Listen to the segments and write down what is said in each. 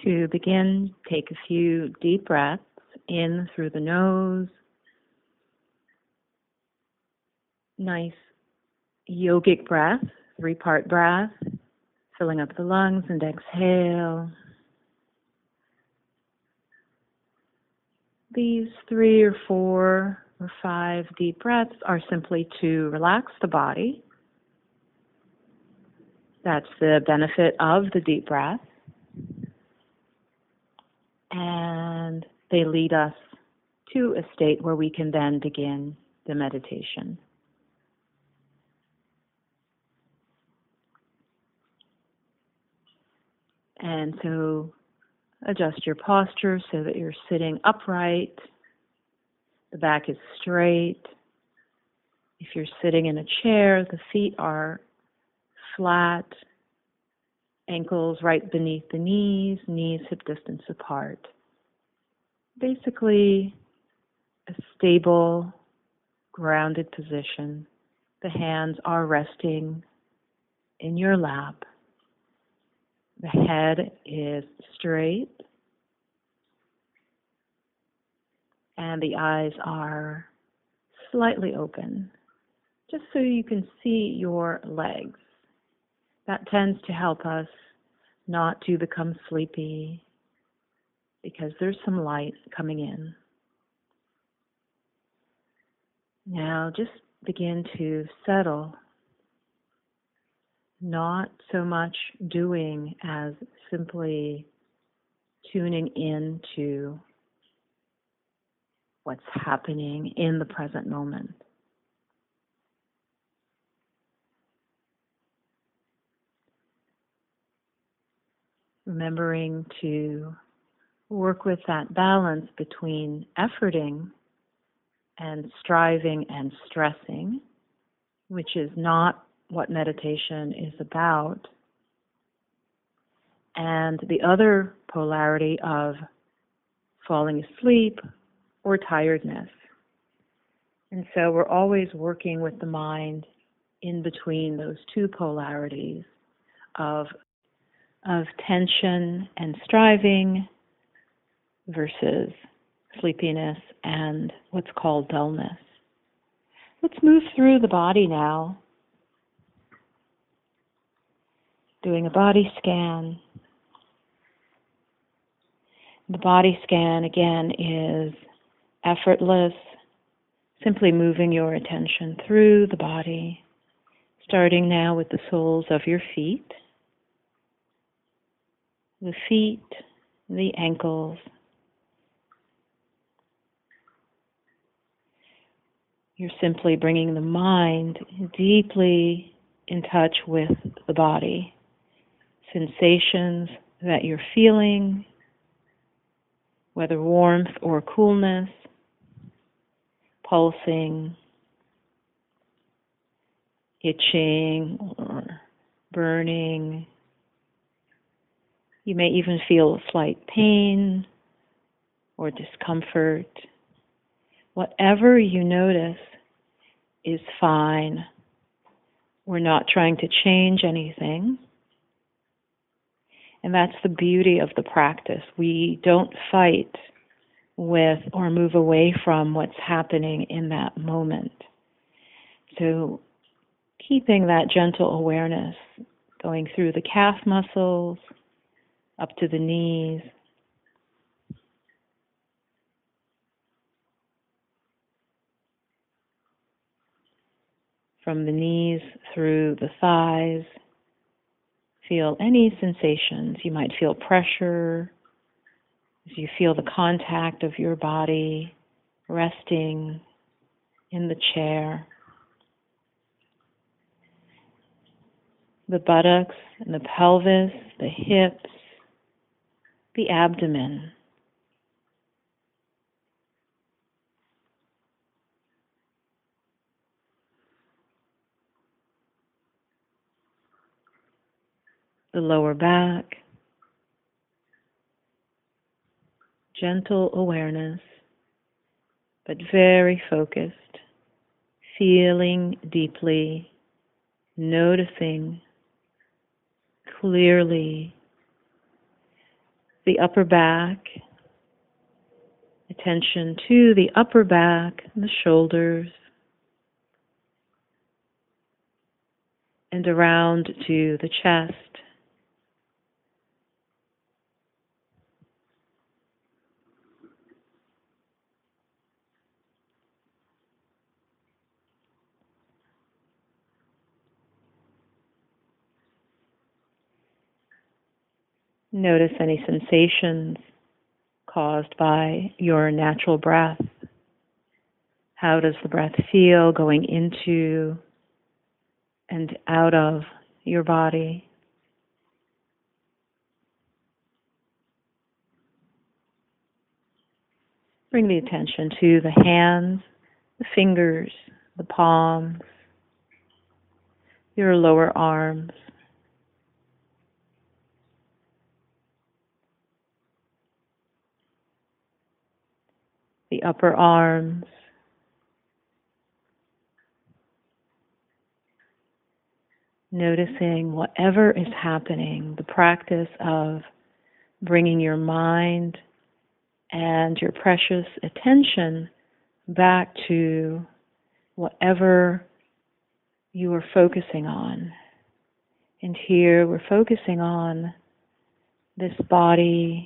To begin, take a few deep breaths in through the nose. Nice yogic breath, 3-part breath, filling up the lungs, and exhale. These 3 or 4 or 5 deep breaths are simply to relax the body. That's the benefit of the deep breath. And they lead us to a state where we can then begin the meditation. And so adjust your posture so that you're sitting upright. The back is straight. If you're sitting in a chair, the feet are flat, ankles right beneath the knees hip distance apart. Basically, a stable, grounded position. The hands are resting in your lap. The head is straight, and the eyes are slightly open, just so you can see your legs. That tends to help us not to become sleepy because there's some light coming in. Now just begin to settle, not so much doing as simply tuning into what's happening in the present moment. Remembering to work with that balance between efforting and striving and stressing, which is not what meditation is about, and the other polarity of falling asleep or tiredness. And so we're always working with the mind in between those two polarities of tension and striving versus sleepiness and what's called dullness. Let's move through the body now, doing a body scan. The body scan, again, is effortless, simply moving your attention through the body, starting now with the soles of your feet, the ankles. You're simply bringing the mind deeply in touch with the body, sensations that you're feeling, whether warmth or coolness, pulsing, itching or burning. You may even feel slight pain or discomfort. Whatever you notice is fine. We're not trying to change anything. And that's the beauty of the practice. We don't fight with or move away from what's happening in that moment. So keeping that gentle awareness going through the calf muscles, up to the knees, from the knees through the thighs. Feel any sensations. You might feel pressure as you feel the contact of your body resting in the chair. The buttocks and the pelvis, the hips, the abdomen. The lower back. Gentle awareness, but very focused, feeling deeply, noticing clearly the upper back, attention to the upper back, the shoulders, and around to the chest. Notice any sensations caused by your natural breath. How does the breath feel going into and out of your body? Bring the attention to the hands, the fingers, the palms, your lower arms. The upper arms, noticing whatever is happening, the practice of bringing your mind and your precious attention back to whatever you are focusing on. And here we're focusing on this body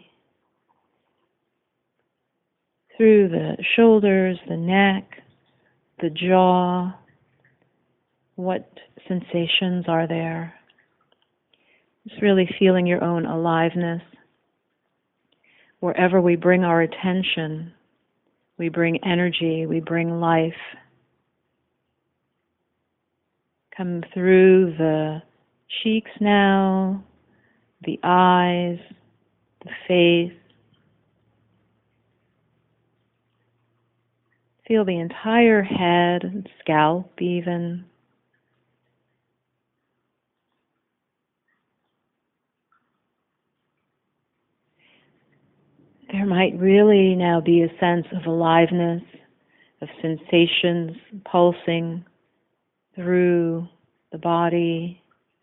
through the shoulders, the neck, the jaw. What sensations are there? Just really feeling your own aliveness. Wherever we bring our attention, we bring energy, we bring life. Come through the cheeks now, the eyes, the face. Feel the entire head, scalp even. There might really now be a sense of aliveness, of sensations pulsing through the body.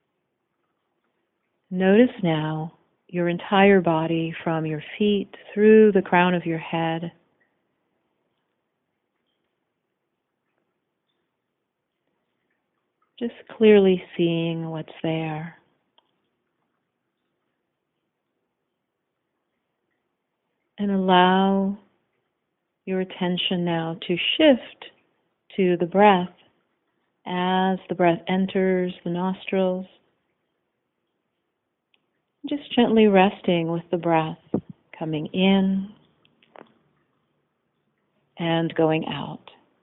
Notice now your entire body from your feet through the crown of your head. Just clearly seeing what's there. And allow your attention now to shift to the breath as the breath enters the nostrils. Just gently resting with the breath coming in and going out.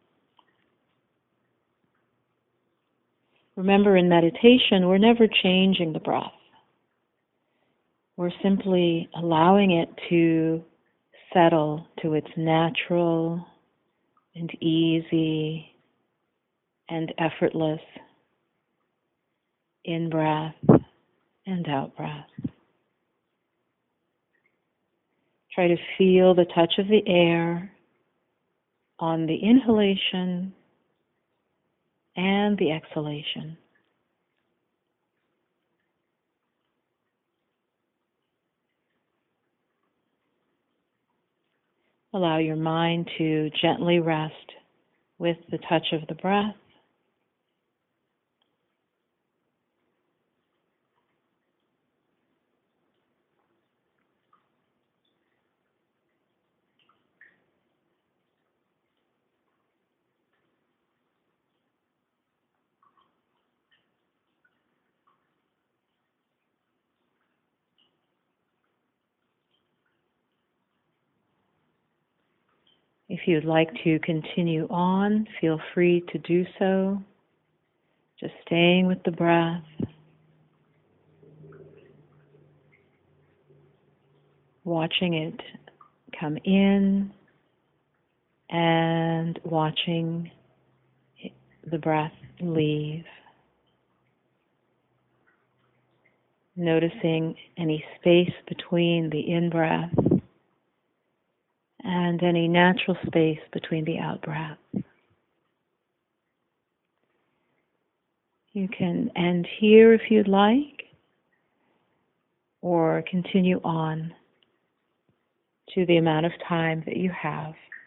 Remember, in meditation, we're never changing the breath. We're simply allowing it to settle to its natural and easy and effortless in-breath and out-breath. Try to feel the touch of the air on the inhalation and the exhalation. Allow your mind to gently rest with the touch of the breath. If you'd like to continue on, feel free to do so. Just staying with the breath. Watching it come in and watching the breath leave. Noticing any space between the in-breath and any natural space between the out-breath. You can end here if you'd like, or continue on to the amount of time that you have.